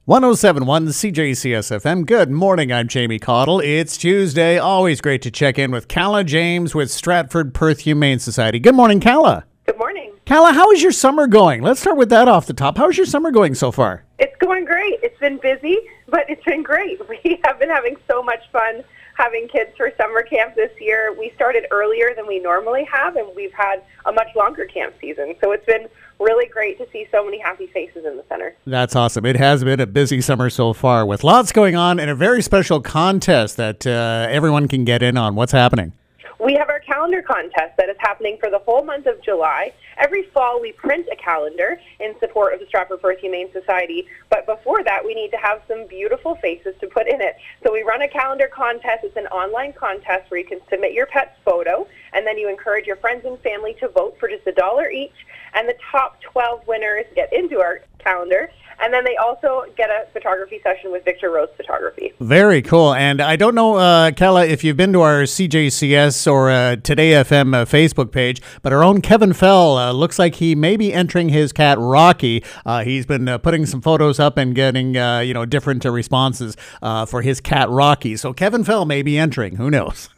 1071 CJCSFM. Good morning, I'm Jamie Cottle. It's Tuesday. Always great to check in with Calla James with Stratford Perth Humane Society. Good morning, Calla. Good morning. Calla, how is your summer going? Let's start with that off the top. How is your summer going so far? It's going great. It's been busy, but it's been great. We have been having so much fun having kids for summer camp this year. We started earlier than we normally have, and we've had a much longer camp season. So it's been really great to see so many happy faces in the center. That's awesome. It has been a busy summer so far with lots going on and a very special contest that everyone can get in on. What's happening? We have our calendar contest that is happening for the whole month of July. Every fall, we print a calendar in support of the Stratford Perth Humane Society. But before that, we need to have some beautiful faces to put in it. So we run a calendar contest. It's an online contest where you can submit your pet's photo, and then you encourage your friends and family to vote for just $1 each. And the top 12 winners get into our calendar. And then they also get a photography session with Victor Rose Photography. Very cool. And I don't know, Calla, if you've been to our CJCS or Today FM Facebook page, but our own Kevin Fell looks like he may be entering his cat, Rocky. He's been putting some photos up and getting, different responses for his cat, Rocky. So Kevin Fell may be entering. Who knows?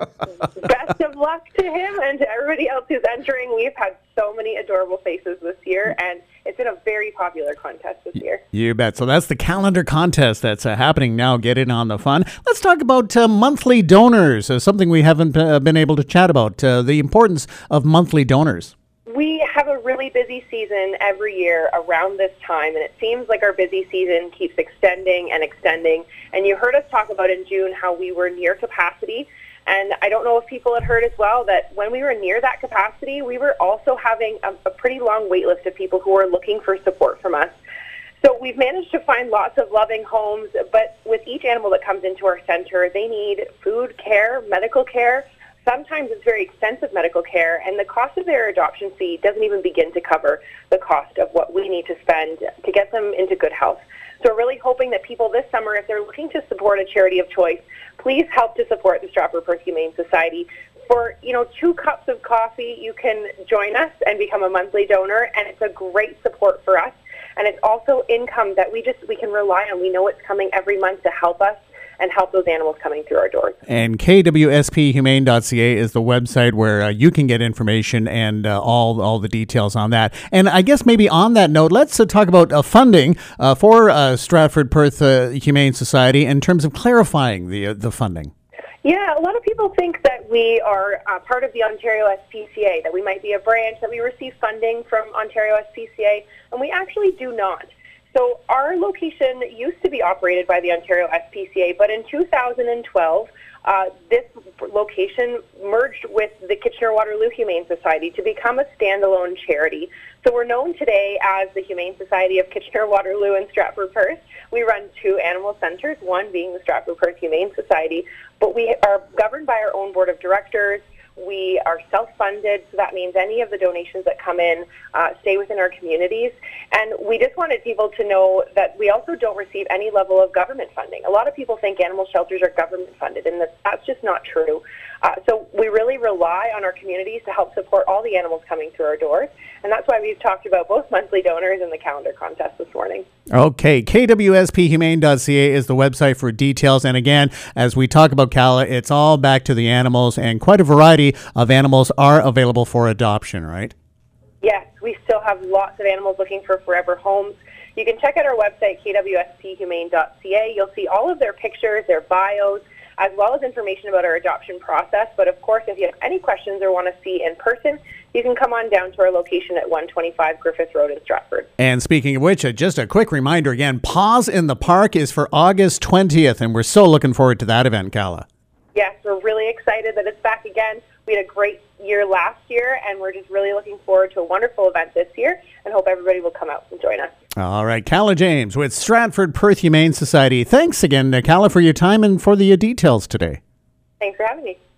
Best of luck to him and to everybody else who's entering. We've had so many adorable faces this year, and it's been a very popular contest this year. You bet. So that's the calendar contest that's happening now. Get in on the fun. Let's talk about monthly donors, something we haven't been able to chat about, the importance of monthly donors. We have a really busy season every year around this time, and it seems like our busy season keeps extending and extending. And you heard us talk about in June how we were near capacity. And I don't know if people had heard as well that when we were near that capacity, we were also having a pretty long wait list of people who were looking for support from us. So we've managed to find lots of loving homes, but with each animal that comes into our center, they need food care, medical care. Sometimes it's very expensive medical care, and the cost of their adoption fee doesn't even begin to cover the cost of what we need to spend to get them into good health. So we're really hoping that people this summer, if they're looking to support a charity of choice, please help to support the Stratford Perth Humane Society. For 2 cups of coffee, you can join us and become a monthly donor, and it's a great support for us. And it's also income that we can rely on. We know it's coming every month to help us and help those animals coming through our doors. And kwsphumane.ca is the website where you can get information and all the details on that. And I guess maybe on that note, let's talk about funding for Stratford Perth Humane Society in terms of clarifying the funding. Yeah, a lot of people think that we are part of the Ontario SPCA, that we might be a branch, that we receive funding from Ontario SPCA, and we actually do not. So our location used to be operated by the Ontario SPCA, but in 2012, this location merged with the Kitchener-Waterloo Humane Society to become a standalone charity. So we're known today as the Humane Society of Kitchener-Waterloo and Stratford Perth. We run 2 animal centers, one being the Stratford Perth Humane Society, but we are governed by our own board of directors. We are self-funded, so that means any of the donations that come in stay within our communities. And we just wanted people to know that we also don't receive any level of government funding. A lot of people think animal shelters are government funded, and that's just not true. So we really rely on our communities to help support all the animals coming through our doors. And that's why we've talked about both monthly donors and the calendar contest this morning. Okay, kwsphumane.ca is the website for details. And again, as we talk about Calla, it's all back to the animals, and quite a variety of animals are available for adoption, right? Yes, we still have lots of animals looking for forever homes. You can check out our website, kwsphumane.ca. You'll see all of their pictures, their bios, as well as information about our adoption process. But of course, if you have any questions or want to see in person, you can come on down to our location at 125 Griffith Road in Stratford. And speaking of which, just a quick reminder again, Paws in the Park is for August 20th, and we're so looking forward to that event, Calla. Yes, we're really excited that it's back again. We had a great year last year, and we're just really looking forward to a wonderful event this year, and hope everybody will come out and join us. All right, Calla James with Stratford Perth Humane Society. Thanks again, Calla, for your time and for the details today. Thanks for having me.